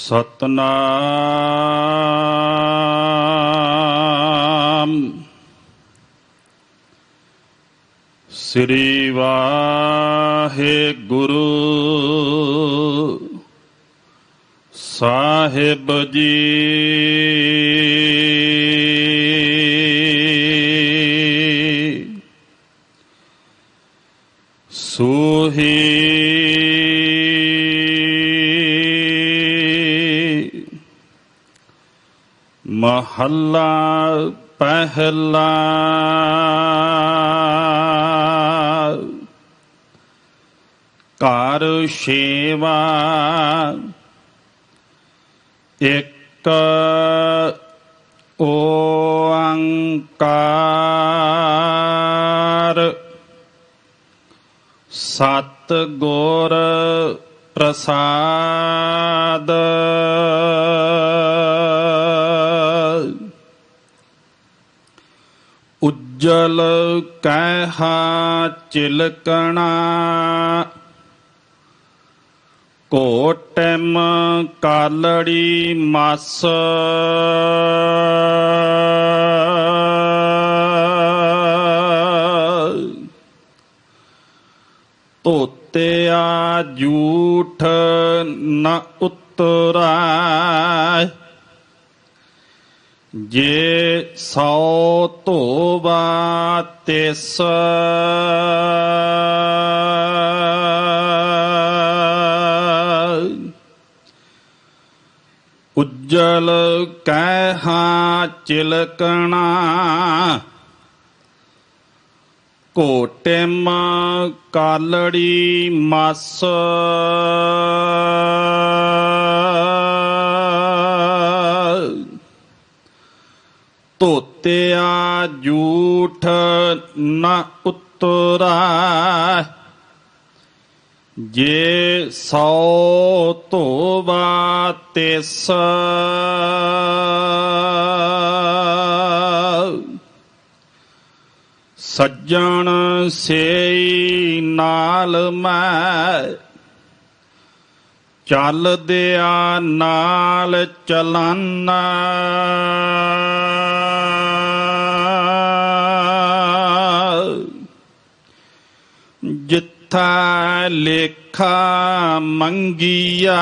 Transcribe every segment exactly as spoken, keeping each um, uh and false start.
ਸਤਨਾਮ ਸ੍ਰੀ ਵਾਹਿਗੁਰੂ ਸਾਹਿਬ ਜੀ। ਸੂਹੀ ਮਹੱਲਾ ਪਹਿਲਾ। ਘਰ ਛੇਵਾ ਇੱਕ ਓੰਕਾਰ ਸਤਿਗੁਰ ਪ੍ਰਸਾਦ। ਉੱਜਲ ਕੈਹਾ ਚਿਲਕਣਾ ਕੋਟਿਮ ਕਾਲੜੀ ਮਸ। ਧੋਤਿਆ ਝੂਠ ਨ ਉਤਰਾ ਜੇ ਸੌ ਧੋਵਾ ਤਿਸ। ਉੱਜਲ ਕੈਹਾ ਚਿਲਕਣਾ ਕੋਟਿਮ ਕਾਲੜੀ ਮਸ। ਧੋਤਿਆ ਝੂਠ ਨ ਉਤਰਾ ਜੇ ਸੌ ਧੋਵਾ ਤਿਸ। ਸੱਜਣ ਸੇਈ ਨਾਲ ਮੈਂ ਚੱਲਦਿਆ ਨਾਲ ਚਲਾਨਾ। ਜਿੱਥਾ ਲੇਖਾ ਮੰਗੀਆ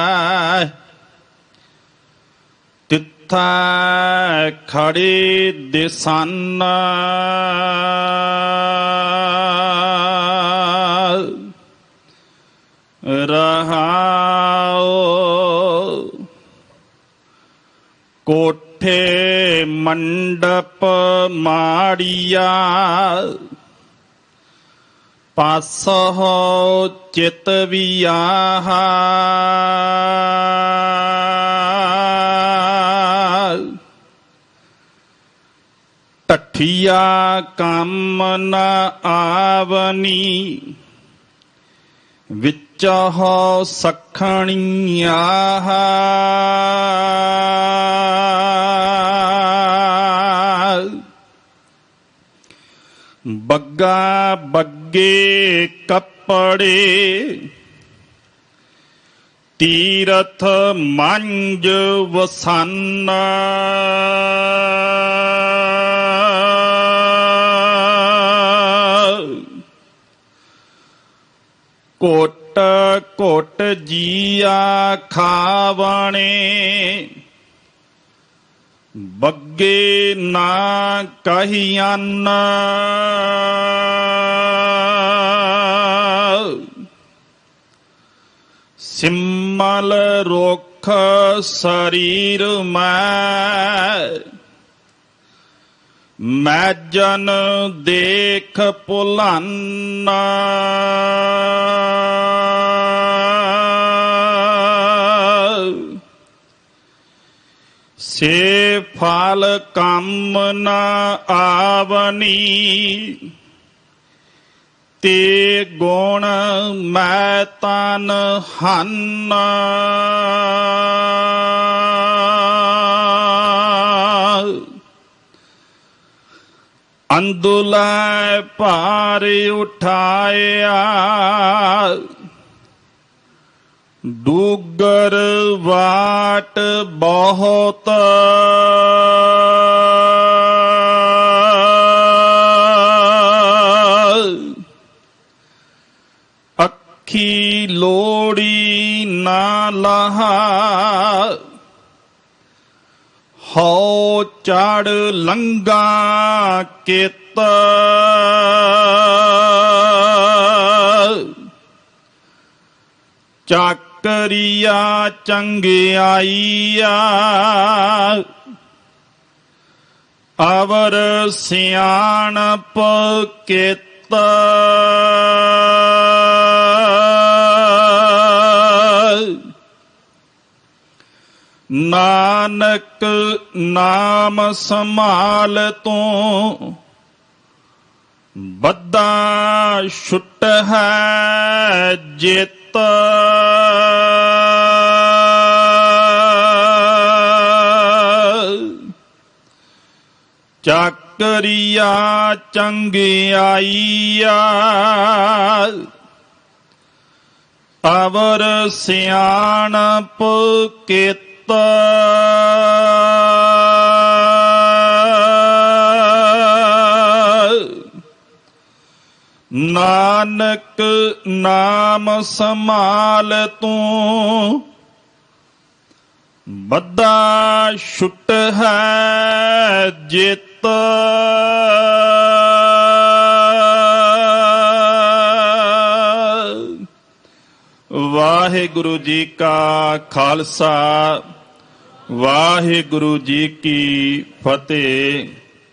ਤਿੱਥਾ ਖੜੇ ਦਿਸਨ। ਰਹਾਉ ਕੋਠੇ ਮੰਡਪ ਮਾੜੀਆ ਪਾਸਹੁ ਚਿਤ ਵਿਆਹ। ਟੱਠੀਆ ਕੰਮ ਨ ਆਵਨੀ ਵਿੱਚਹੁ ਸਖਣੀਆ। ਬੱਗਾ ਬੱਗੇ ਕੱਪੜੇ ਤੀਰਥ ਮੰਜ ਵਸਨ। ਘੁੱਟ ਘੁੱਟ ਜੀਆ ਖਾਵਣੇ ਬੱਗੇ ਨਾ ਕਹੀਅਨ। ਸਿਮਲ ਰੁੱਖ ਸਰੀਰ ਮੈਂ ਮੈਜਨ ਦੇਖ ਭੁਲਨ। ਸੇ ਫਲ ਕੰਮ ਨ ਆਵਨੀ ਤੇ ਗੁਣ ਮੈਂ ਤਨ ਹਨ। ਅੰਦੁਲਾ ਭਾਰ ਉਠਾਇਆ ਡੂਗਰ ਵਾਟ ਬਹੁਤ ਅੱਖੀ ਲੋੜੀ ਨਾ ਲਾਹਾ ਹਉ ਚੜ ਲੰਗਾ ਕਿਤ ਚਾਕਰੀਆ ਚੰਗਿਆਈਆ ਅਵਰ ਸਿਆਣਪ ਕਿਤ ਨਾਨਕ ਨਾਮ ਸੰਭਾਲ ਤੂੰ ਬੱਧਾ ਛੁੱਟ ਹੈ ਜਿਤ ਚਾਕਰੀਆ ਚੰਗਿਆਈਆ ਅਵਰ ਸਿਆਣਪ ਕਿਤ ਨਾਨਕ ਨਾਮ ਸੰਭਾਲ ਤੂੰ ਬੱਧਾ ਛੁੱਟ ਹੈ ਜਿਤ ਵਾਹਿਗੁਰੂ ਜੀ ਕਾ ਖਾਲਸਾ ਵਾਹਿਗੁਰੂ ਜੀ ਕੀ ਫਤਿਹ।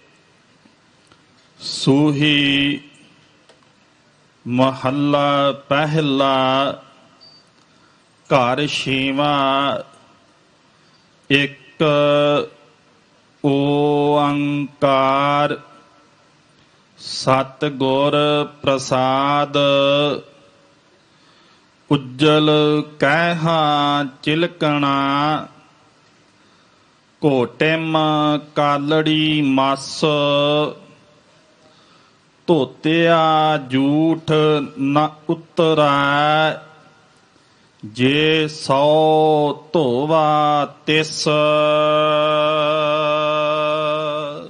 ਸੂਹੀ ਮਹੱਲਾ ਪਹਿਲਾ ਘਰ ਛੇਵਾਂ ਇੱਕ ਓੰਕਾਰ ਸਤਿਗੁਰ ਪ੍ਰਸਾਦ ਉਜਲ ਕਹਿਹਾ ਚਿਲਕਣਾ ਘੋਟਿਮ ਕਾਲੜੀ ਮਸ ਧੋਤਿਆ ਝੂਠ ਨ ਉਤਰੈ ਜੇ ਸੌ ਧੋਵਾ ਤਿਸ।